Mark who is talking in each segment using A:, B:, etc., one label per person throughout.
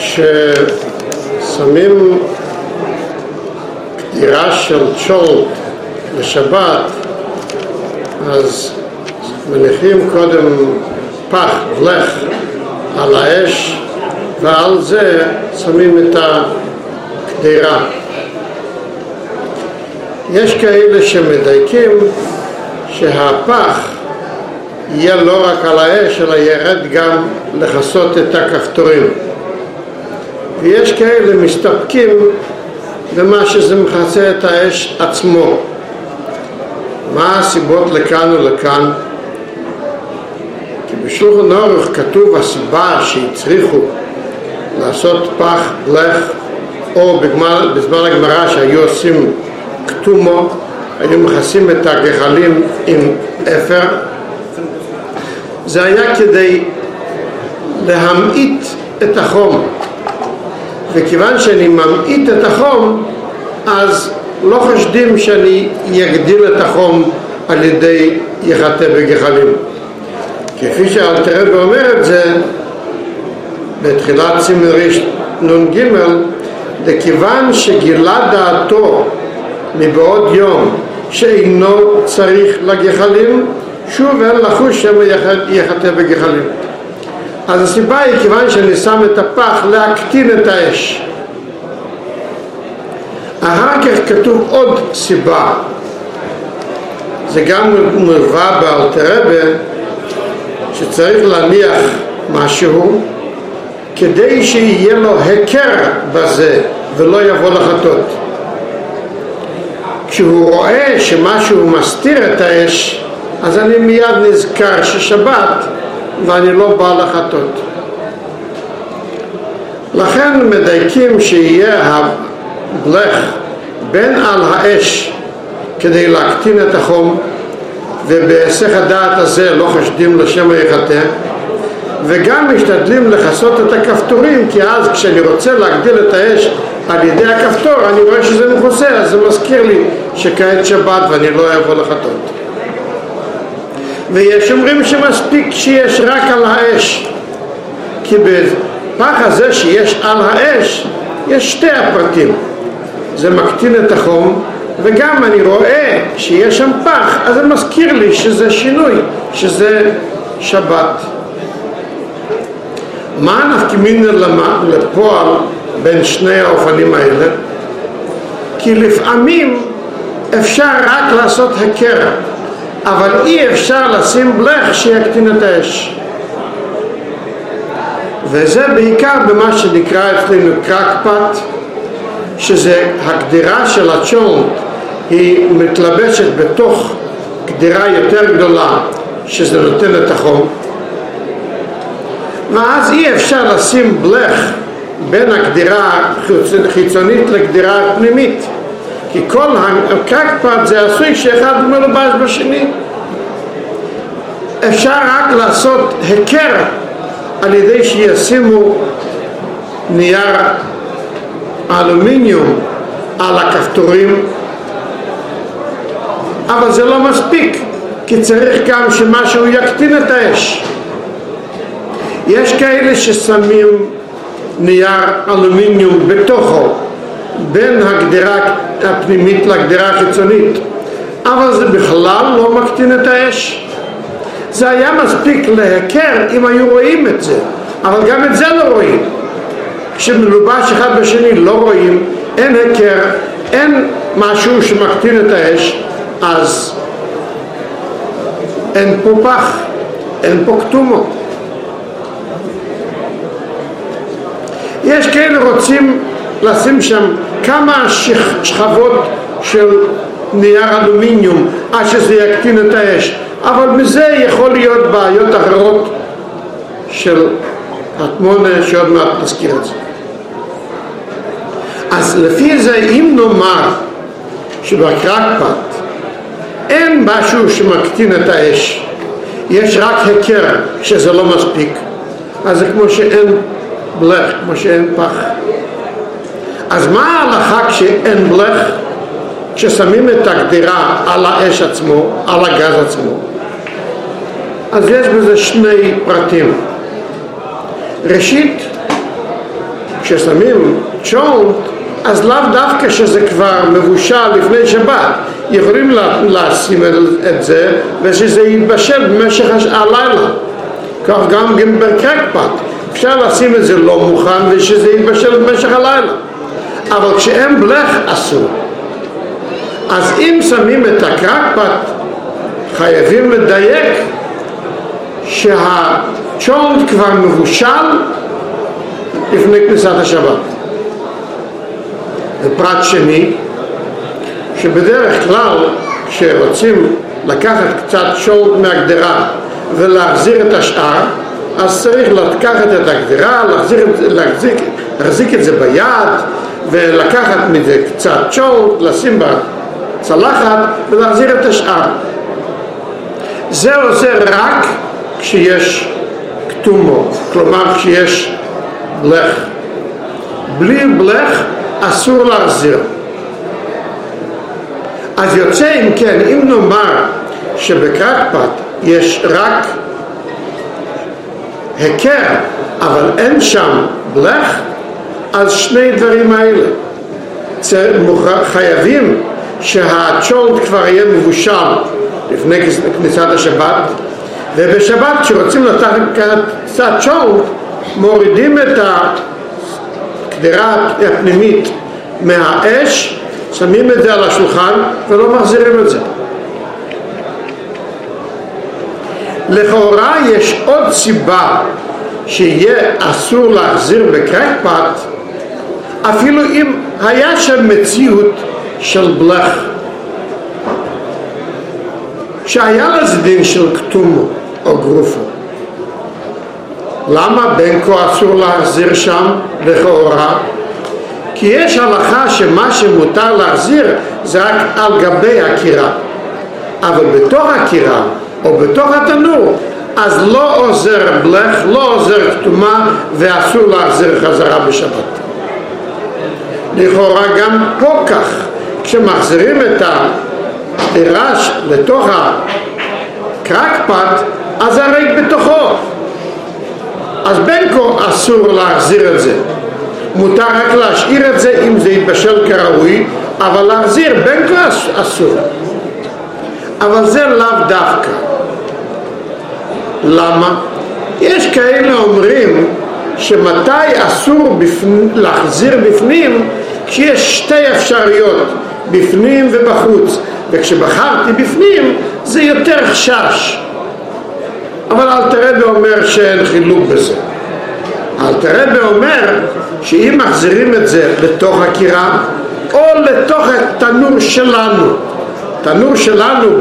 A: כששמים קדירה של צ'ולט לשבת, אז מניחים קודם פח, בלך, על האש, ועל זה שמים את הקדירה. יש כאלה שמדייקים שהפח יהיה לא רק על האש, אלא ירד גם לחסות את הכפתורים. ויש כאלה מסתפקים במה שזה מכסה את האש עצמו. מה הסיבות לכאן ולכאן? כי בשולחן אורך כתוב הסיבה שהצריכו לעשות פח, בלך, או בזמן הגמרא שהיו עושים כתומו, היו מכסים את הגחלים עם אפר. זה היה כדי להמעיט את החום, וכיוון שאני ממעיט את החום, אז לא חושדים שאני יגדיל את החום על ידי יחטא בגחלים. כפי שאלתר רבי אומר את זה בתחילת סימן נ"ג, לכיוון שגילה דעתו מבעוד יום שאינו צריך לגחלים, שוב אין לחוש שמא יחטא בגחלים. אז הסיבה היא כיוון שאני שם את הפח להקטין את האש. אחר כך כתוב עוד סיבה, זה גם מובא באלתר רבי, שצריך להניח משהו כדי שיהיה לו הכר בזה ולא יבוא לחטות. כשהוא רואה שמשהו מסתיר את האש, אז אני מיד נזכר ששבת ואני לא בא לחטות. לכן מדייקים שיהיה הבלך בין על האש כדי להקטין את החום, ובהיסח הדעת הזה לא חושדים לשם היחטא, וגם משתדלים לחסות את הכפתורים, כי אז כשאני רוצה להגדיל את האש על ידי הכפתור אני רואה שזה מכוסה, אז זה מזכיר לי שכעת שבת ואני לא אבוא לחטות. ויש אומרים שמספיק שיש רק על האש, כי בפח הזה שיש על האש יש שתי הפרטים, זה מקטין את החום, וגם אני רואה שיש שם פח, אז זה מזכיר לי שזה שינוי, שזה שבת. מה נפקא מינה לפועל בין שני האופנים האלה? כי לפעמים אפשר רק לעשות הכר, אבל אי אפשר לשים בלך שיקטין את האש. וזה בעיקר במה שנקרא אצלנו קרקפת, שזה הקדירה של הצ'ולט, היא מתלבשת בתוך קדירה יותר גדולה, שזה נותן את החום, ואז אי אפשר לשים בלך בין הקדירה חיצונית לקדירה פנימית, כי כל הקרקפת זה עשוי שאחד מלובש בשני. אפשר רק לעשות הכר על ידי שישימו נייר אלומיניום על הכפתורים, אבל זה לא מספיק, כי צריך גם שמשהו יקטין את האש. יש כאלה ששמים נייר אלומיניום בתוכו, בין הגדירה הפנימית לגדירה החיצונית, אבל זה בכלל לא מקטין את האש. זה היה מספיק להכר אם היו רואים את זה, אבל גם את זה לא רואים. כשמלובש אחד בשני לא רואים, אין הכר, אין משהו שמקטין את האש, אז אין פה פח, אין פה כתומו. יש כאלה רוצים לשים שם כמה שכבות של נייר אלומיניום עד שזה יקטין את האש, אבל מזה יכול להיות בעיות אחרות של התמונה שעוד מעט נזכיר את זה. אז לפי זה אם נאמר שבקרקפת אין משהו שמקטין את האש, יש רק הכר שזה לא מספיק, אז זה כמו שאין בלך, כמו שאין פח. אז מה ההלכה כשאין בלך? כששמים את הקדירה על האש עצמו, על הגז עצמו, אז יש בזה שני פרטים. ראשית, כששמים צ'ולנט, אז לאו דווקא שזה כבר מבושל לפני שבת, יכולים לשים את זה ושזה יתבשל במשך הלילה. כך גם בקרקפת, אפשר לשים את זה לא מוכן ושזה יתבשל במשך הלילה. אבל כשאין בלך אסור. אז אם שמים את הקרקפת, חייבים לדייק שהצ'ולנט כבר מבושל לפני כניסת השבת. ופרט שני, שבדרך כלל כשרוצים לקחת קצת צ'ולנט מהגדרה ולהחזיר את השאר, אז צריך לקחת את הגדרה, להחזיק את זה ביד ולקחת מזה קצת צ'ולנט, לשים בצלחת ולהחזיר את השאר. זה עוזר רק כשיש כתומו, כלומר כשיש בלך. בלי בלך אסור להחזיר. אז יוצא אם כן, אם נאמר שבקרקפת יש רק הכר אבל אין שם בלך, אז שני דברים האלה חייבים שהצ'ולנט כבר יהיה מבושל לפני כניסת השבת, ובשבת כשרוצים לקחת קצת צ'ולנט מורידים את הקדרה הפנימית מהאש, שמים את זה על השולחן ולא מחזירים את זה. לכאורה יש עוד סיבה שיהיה אסור להחזיר בקרקפת, אפילו אם היה שם מציאות של בלך, שהיה לזה דין של כתומו או גרופו. למה בין כה אסור להחזיר שם לכאורה? כי יש הלכה שמה שמותר להחזיר זה רק על גבי הקירה, אבל בתוך הקירה או בתוך התנור אז לא עוזר בלך, לא עוזר כתומה, ואסור להחזיר חזרה בשבת. לכאורה גם פה כך, כשמחזירים את הדרש לתוך הקרקפת אז הריק בתוכו, אז בין כה אסור להחזיר את זה. מותר רק להשאיר את זה אם זה יתבשל כראוי, אבל להחזיר בין כה אסור. אבל זה לאו דווקא. למה? יש כאלה אומרים שמתי אסור להחזיר בפנים, כשיש שתי אפשרויות, בפנים ובחוץ, וכשבחרתי בפנים זה יותר חשש. אבל אלתר רבי אומר שאין חילוק בזה. אלתר רבי אומר שאם מחזירים את זה לתוך הקירה או לתוך התנור שלנו, תנור שלנו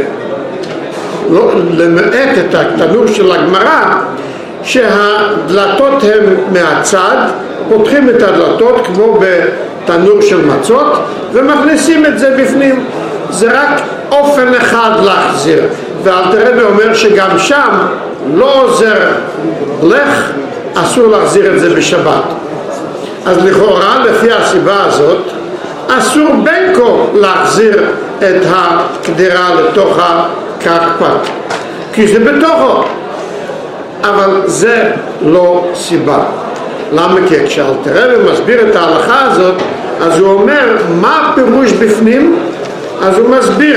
A: למעט את התנור של הגמרא, שהדלתות הן מהצד, פותחים את הדלתות כמו בתנור של מצות ומכניסים את זה בפנים. זה רק אופן אחד להחזיר, ואלתר רבי אומר שגם שם לא עוזר בלך, אסור להחזיר את זה בשבת. אז לכאורה לפי הסיבה הזאת אסור בין כה להחזיר את הקדרה לתוך הקרקפת, כי זה בתוכו. אבל זה לא סיבה. למה? כי כשאלתר רבי מסביר את ההלכה הזאת, אז הוא אומר מה פירוש בפנים, אז הוא מסביר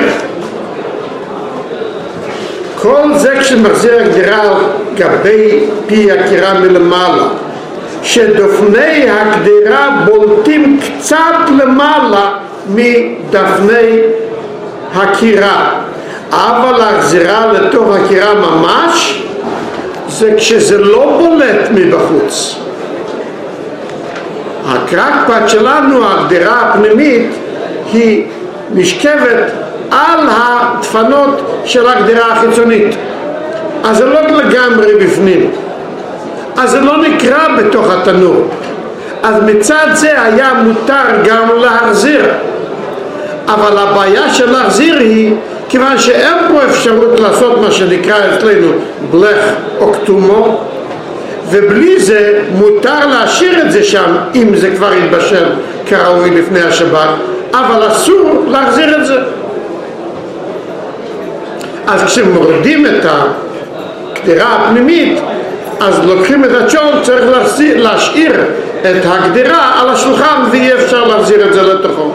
A: כל זה כשמחזיר הקדרה על גבי פי הקירה מלמעלה, שדפני הקדרה בולטים קצת למעלה מדפני הקירה, אבל להחזירה לתוך הקירה ממש זה כשזה לא בולט מבחוץ. הקרקפת שלנו, הקדרה הפנימית, היא נשכבת על הדפנות של הקדרה החיצונית, אז זה לא לגמרי בפנים, אז זה לא נקרא בתוך התנור. אז מצד זה היה מותר גם להחזיר, אבל הבעיה של להחזיר היא כיוון שאין פה אפשרות לעשות מה שנקרא אצלנו בלך או כתומו, ובלי זה מותר להשאיר את זה שם אם זה כבר יתבשל כראוי לפני השבת, אבל אסור להחזיר את זה. אז כשמורדים את הקדרה הפנימית, אז לוקחים את הצ'ולנט, צריך להשאיר את הגדרה על השולחן ואי אפשר להחזיר את זה לתוכו.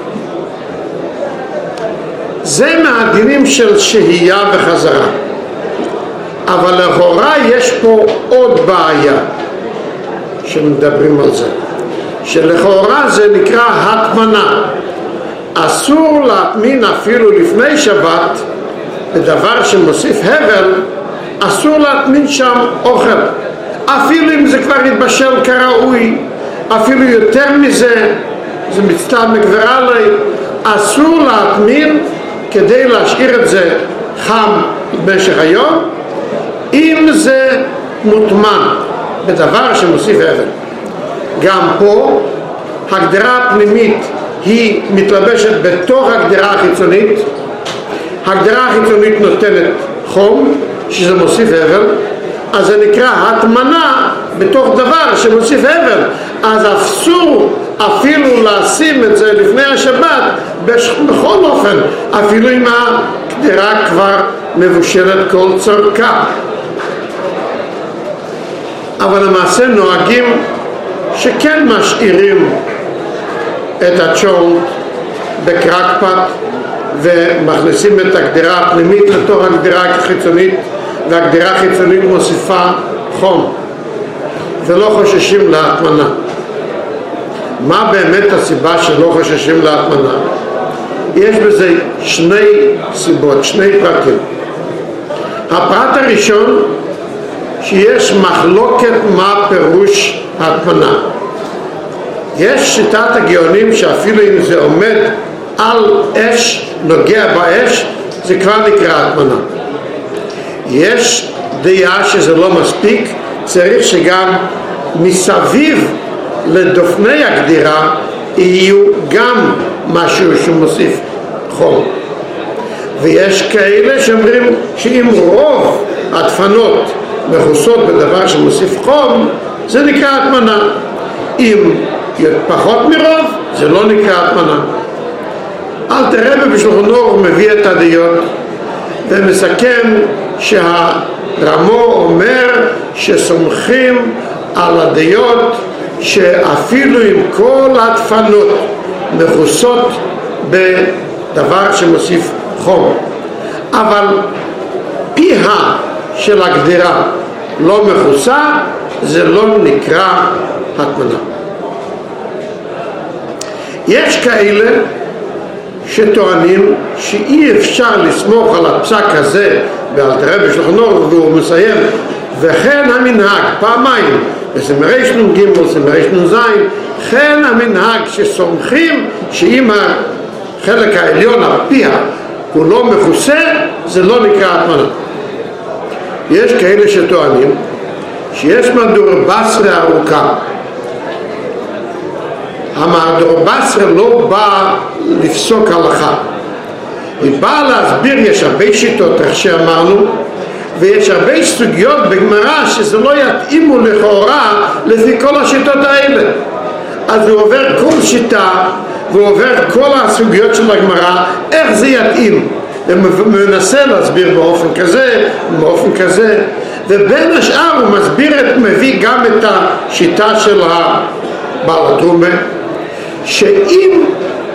A: זה מהדינים של שהייה וחזרה. אבל לכאורה יש פה עוד בעיה שמדברים על זה, שלכאורה זה נקרא הטמנה. אסור להטמין אפילו לפני שבת בדבר שמוסיף הבל, אסור להטמין שם אוכל, אפילו אם זה כבר התבשל כראוי, אפילו יותר מזה, זה מצטער מגברה לי, אסור להטמין כדי להשאיר את זה חם במשך היום, אם זה מוטמן בדבר שמוסיף הבל. גם פה הגדרה הפנימית היא מתלבשת בתוך הגדרה החיצונית. הגדרה החיצונית נותנת חום, שזה מוסיף הבל, אז זה נקרא הטמנה בתוך דבר שמוסיף הבל. אז אסור אפילו לשים את זה לפני השבת בכל אופן, אפילו אם הגדרה כבר מבושלת כל צורכה. אבל למעשה נוהגים שכן משאירים את הצ'ולט בקרקפת ומכניסים את הגדרה הפנימית לתוך הגדרה החיצונית, והגדרה החיצונית מוסיפה חום ולא חוששים להטמנה. מה באמת הסיבה שלא חוששים להטמנה? יש בזה שני סיבות, שני פרטים. הפרט הראשון, שיש מחלוקת מה פירוש הטמנה. יש שיטת הגאונים שאפילו אם זה עומד על אש, נוגע באש, זה כבר נקרא הטמנה. יש דעה שזה לא מספיק, צריך שגם מסביב לדופני הגדירה יהיו גם משהו שמוסיף חום. ויש כאלה שאומרים שאם רוב הדפנות מכוסות בדבר שמוסיף חום, זה נקרא הטמנה. אם פחות מרוב, זה לא נקרא הטמנה. אלתר רבי בשולחן אורוך מביא את הדעות ומסכם שהרמו אומר שסומכים על הדעות שאפילו אם כל הדפנות מכוסות בדבר שמוסיף חום, אבל פיה של הגדרה לא מכוסה, זה לא נקרא הטמנה. יש כאלה שטוענים שאי אפשר לסמוך על הפסק הזה באלתר רבי בשולחן אורוך, והוא מסיים וכן המנהג פעמיים בסמ"ר נ"ג וסמ"ר נ"ז, כן המנהג שסומכים שאם החלק העליון הפיה הוא לא מכוסה, זה לא נקרא הטמנה. יש כאלה שטוענים שיש מהדורה בסרה ארוכה. המהדורה בסרה לא באה לפסוק הלכה, היא באה להסביר. יש הרבה שיטות איך שאמרנו, ויש הרבה סוגיות בגמרא שזה לא יתאימו לכאורה לפי כל השיטות האלה. אז הוא עובר כל שיטה והוא עובר כל הסוגיות של הגמרא איך זה יתאים, ומנסה להסביר באופן כזה ובאופן כזה, ובין השאר הוא מביא גם את השיטה של הבעל התרומה, שאם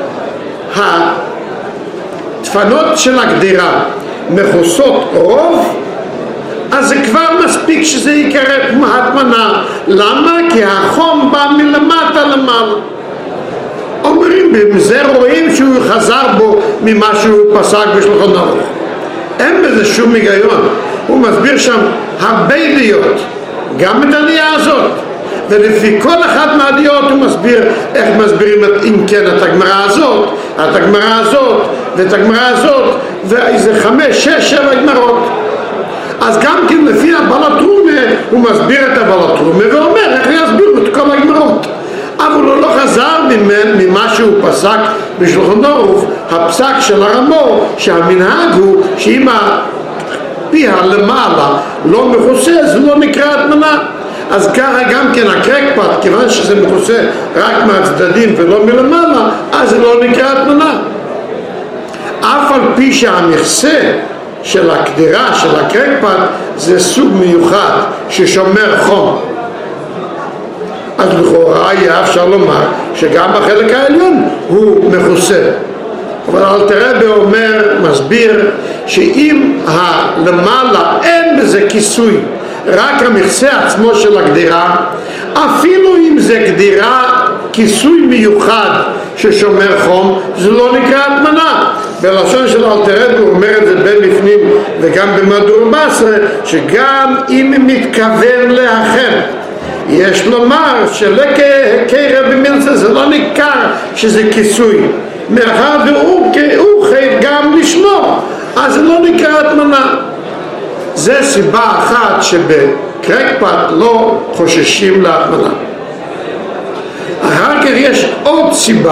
A: הדפנות של הגדירה מכוסות רוב, אז זה כבר מספיק שזה יקרא הטמנה. למה? כי החום בא מלמטה למעלה. אומרים, בזה רואים שהוא חזר בו ממה שהוא פסק בשולחן אורוך. אין בזה שום היגיון. הוא מסביר שם הרבה דעות, גם את הדעה הזאת, ולפי כל אחת מהדעות הוא מסביר איך מסבירים אם כן את הגמרא הזאת, את הגמרא הזאת ואת הגמרא הזאת, ואיזה 5, 6, 7 גמרות. אז גם כן לפי הבעל התרומה הוא מסביר את הבעל התרומה ואומר איך יסבירו את כל הגמרות, אבל הוא לא חזר ממה שהוא פסק בשולחן אורוך, הפסק של הרמו, שהמנהג הוא שאם הפיה למעלה לא מכוסה, זה לא נקרא הטמנה. אז ככה גם כן הקרקפת, כיוון שזה מכוסה רק מהצדדים ולא מלמעלה, אז זה לא נקרא הטמנה. אף על פי שהמכסה של הקדירה של הקרקפת זה סוג מיוחד ששומר חום. אז לכאורה היה אפשר לומר שגם בחלק העליון הוא מכוסה. אבל אלתר רבי אומר, מסביר, שאם למעלה אין בזה כיסוי, רק המכסה עצמו של הגדירה, אפילו אם זה גדירה כיסוי מיוחד ששומר חום, זה לא נקרא הטמנה. בלשון של אלתר רבי הוא אומר את זה בפנים וגם במהדורה 14, שגם אם מתכוון להכן, יש לומר שלקרב במילצה זה לא ניכר שזה כיסוי, מאחר והוא חייב גם לשמור, אז זה לא נקרא הטמנה. זה סיבה אחת שבקרקפת לא חוששים להטמנה. אחר כך יש עוד סיבה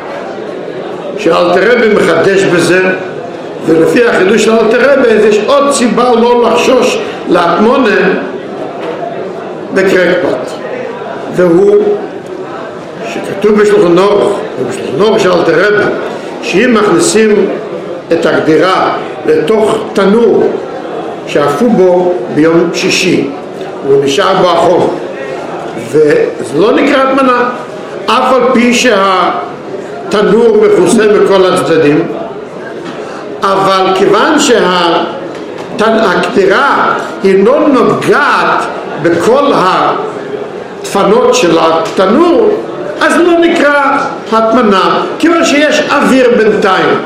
A: שאלתר רבי מחדש בזה, ולפי החידוש של אלתר רבי יש עוד סיבה לא לחשוש להטמונה בקרקפת, והוא שכתוב בשולחן ערוך של אלתר רבי, שאם מכניסים את הגדירה לתוך תנור שאפו בו ביום שישי הוא נשאר בו החום, וזה לא נקרא הטמנה, אף על פי שהתנור מכוסה מכל הצדדים, אבל כיוון שהגדירה היא לא נוגעת בכל הדפנות של התנור, אז לא נקרא הטמנה, כיוון שיש אוויר בינתיים.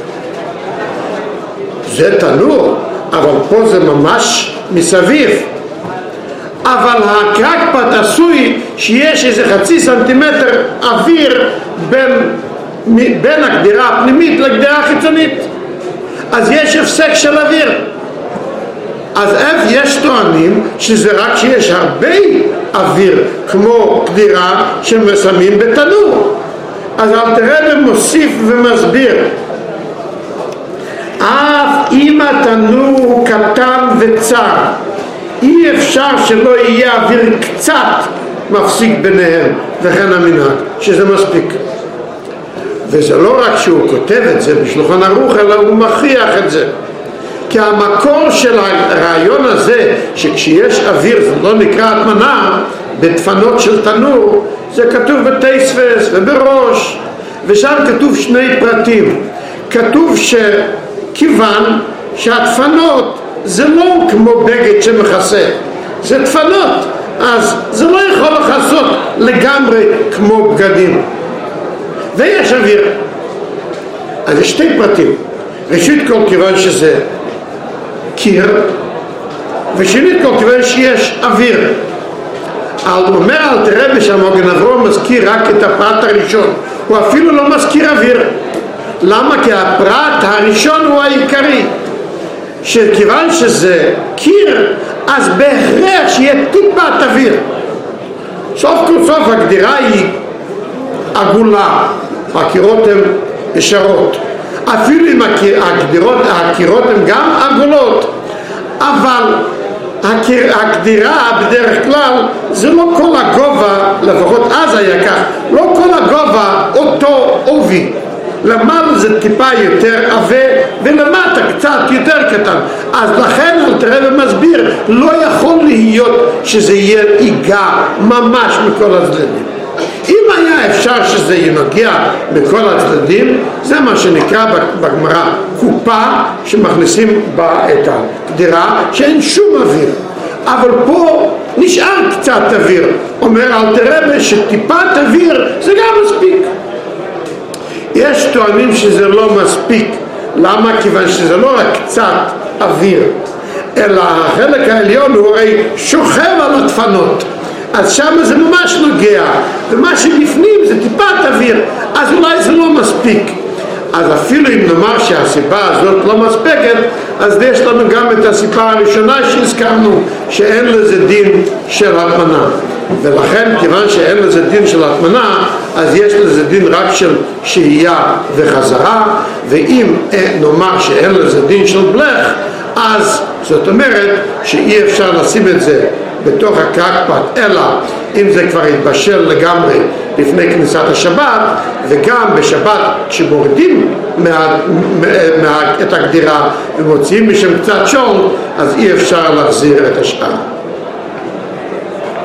A: זה תנור, אבל פה זה ממש מסביב. אבל הקרקפת עשוי שיש איזה 0.5 סנטימטר אוויר בין הגדירה הפנימית לגדירה החיצונית, אז יש הפסק של אוויר. אז יש טוענים שזה רק שיש הרבה אוויר כמו גדירה שמסמים בתנור. אז אלתר רבי מוסיף ומסביר, אף אם התנור קטן וצר, אי אפשר שלא יהיה אוויר קצת מפסיק ביניהם, וכן המנהג, שזה מספיק. וזה לא רק שהוא כותב את זה בשולחן ערוך, אלא הוא מכריח את זה. כי המקור של הרעיון הזה, שכשיש אוויר זה לא נקרא הטמנה, בדפנות של תנור, זה כתוב בתייספס ובראש, ושם כתוב שני פרטים. כתוב שכיוון שהדפנות זה לא כמו בגד שמכסה, זה דפנות, אז זה לא יכול לחסות לגמרי כמו בגדים, ויש אוויר. אז יש שתי פרטים. ראשית כל, כיוון שזה קיר, ושנית כל, כיוון שיש אוויר. אומר אלתר רבי שהמגן אברהם מזכיר רק את הפרט הראשון, הוא אפילו לא מזכיר אוויר. למה? כי הפרט הראשון הוא העיקרי, שכיוון שזה קיר, אז בהכרח שיהיה טיפת אוויר. סוף כל סוף הגדירה היא עגולה, הקירות הן ישרות, אפילו אם הקירות הן גם עגולות, אבל הגדירה בדרך כלל זה לא כל הגובה, לפחות אז היה כך, לא כל הגובה אותו עובי, למעלה זה טיפה יותר עבה ולמטה קצת יותר קטן. אז לכן אלתר רבי מסביר, לא יכול להיות שזה יהיה עיגה ממש מכל הצדדים. אם היה אפשר שזה ינוגע בכל הצדדים, זה מה שנקרא בגמרא קופה, שמכניסים בה את הגדירה שאין שום אוויר, אבל פה נשאר קצת אוויר. אומר אלתר רבי שטיפת אוויר זה גם מספיק. יש טוענים שזה לא מספיק. למה? כיוון שזה לא רק קצת אוויר, אלא החלק העליון הוא הרי שוכב על הדפנות, אז שם זה ממש נוגע, ומה שבפנים זה טיפת אוויר, אז אולי זה לא מספיק. אז אפילו אם נאמר שהסיבה הזאת לא מספקת, אז יש לנו גם את הסיבה הראשונה שהזכרנו, שאין לזה דין של הטמנה. ולכן כיוון שאין לזה דין של הטמנה, אז יש לזה דין רק של שהייה וחזרה. ואם נאמר שאין לזה דין של בלך, אז זאת אומרת שאי אפשר לשים את זה בתוך הקרקפת, אלא אם זה כבר התבשל לגמרי לפני כניסת השבת, וגם בשבת כשמורידים את הגדירה ומוציאים משם קצת שול, אז אי אפשר להחזיר את השאר.